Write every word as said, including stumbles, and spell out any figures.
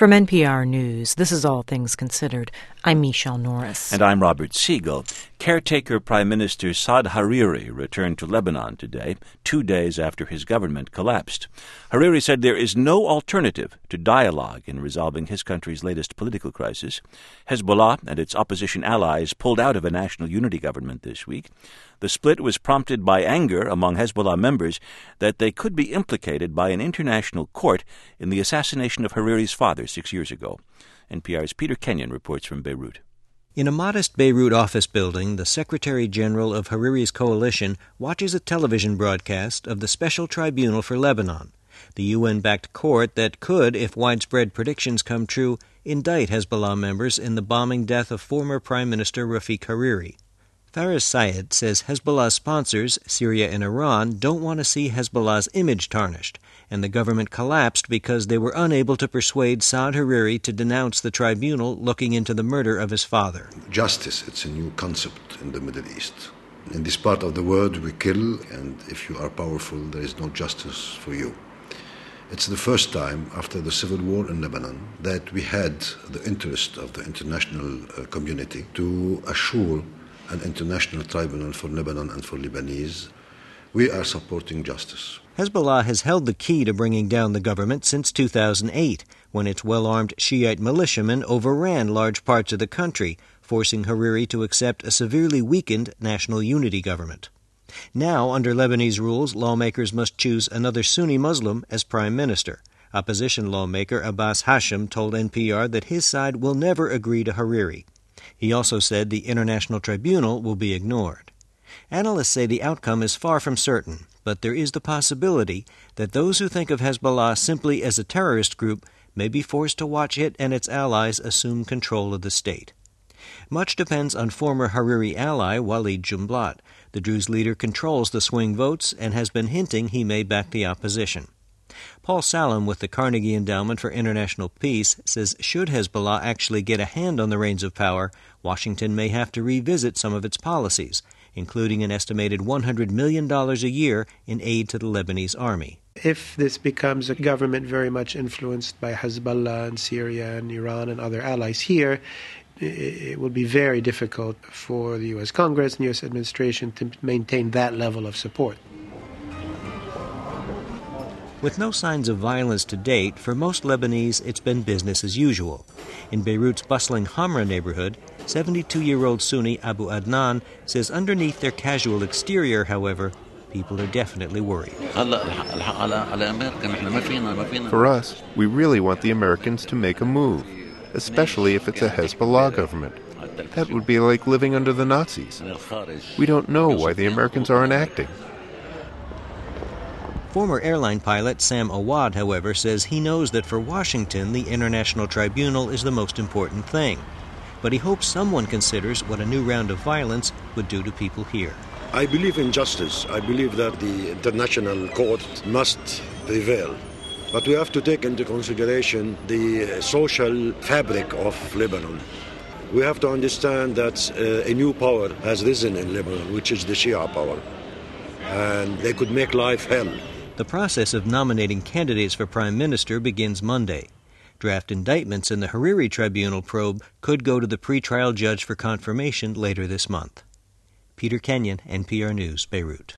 From N P R News, this is All Things Considered. I'm Michelle Norris. And I'm Robert Siegel. Caretaker Prime Minister Saad Hariri returned to Lebanon today, two days after his government collapsed. Hariri said there is no alternative to dialogue in resolving his country's latest political crisis. Hezbollah and its opposition allies pulled out of a national unity government this week. The split was prompted by anger among Hezbollah members that they could be implicated by an international court in the assassination of Hariri's father six years ago. N P R's Peter Kenyon reports from Beirut. In a modest Beirut office building, the Secretary General of Hariri's coalition watches a television broadcast of the Special Tribunal for Lebanon, the U N-backed court that could, if widespread predictions come true, indict Hezbollah members in the bombing death of former Prime Minister Rafiq Hariri. Faraz Sayed says Hezbollah's sponsors, Syria and Iran, don't want to see Hezbollah's image tarnished, and the government collapsed because they were unable to persuade Saad Hariri to denounce the tribunal looking into the murder of his father. Justice, it's a new concept in the Middle East. In this part of the world, we kill, and if you are powerful, there is no justice for you. It's the first time after the civil war in Lebanon that we had the interest of the international uh, community to assure an international tribunal for Lebanon and for Lebanese. We are supporting justice. Hezbollah has held the key to bringing down the government since two thousand eight, when its well-armed Shiite militiamen overran large parts of the country, forcing Hariri to accept a severely weakened national unity government. Now, under Lebanese rules, lawmakers must choose another Sunni Muslim as prime minister. Opposition lawmaker Abbas Hashim told N P R that his side will never agree to Hariri. He also said the International Tribunal will be ignored. Analysts say the outcome is far from certain, but there is the possibility that those who think of Hezbollah simply as a terrorist group may be forced to watch it and its allies assume control of the state. Much depends on former Hariri ally Walid Jumblat. The Druze leader controls the swing votes and has been hinting he may back the opposition. Paul Salem with the Carnegie Endowment for International Peace says should Hezbollah actually get a hand on the reins of power, Washington may have to revisit some of its policies, including an estimated one hundred million dollars a year in aid to the Lebanese army. If this becomes a government very much influenced by Hezbollah and Syria and Iran and other allies here, it will be very difficult for the U S Congress and U S administration to maintain that level of support. With no signs of violence to date, for most Lebanese it's been business as usual. In Beirut's bustling Hamra neighborhood, seventy-two-year-old Sunni Abu Adnan says underneath their casual exterior, however, people are definitely worried. For us, we really want the Americans to make a move, especially if it's a Hezbollah government. That would be like living under the Nazis. We don't know why the Americans aren't acting. Former airline pilot Sam Awad, however, says he knows that for Washington, the International Tribunal is the most important thing. But he hopes someone considers what a new round of violence would do to people here. I believe in justice. I believe that the International Court must prevail. But we have to take into consideration the social fabric of Lebanon. We have to understand that uh, a new power has risen in Lebanon, which is the Shia power. And they could make life hell. The process of nominating candidates for prime minister begins Monday. Draft indictments in the Hariri Tribunal probe could go to the pretrial judge for confirmation later this month. Peter Kenyon, N P R News, Beirut.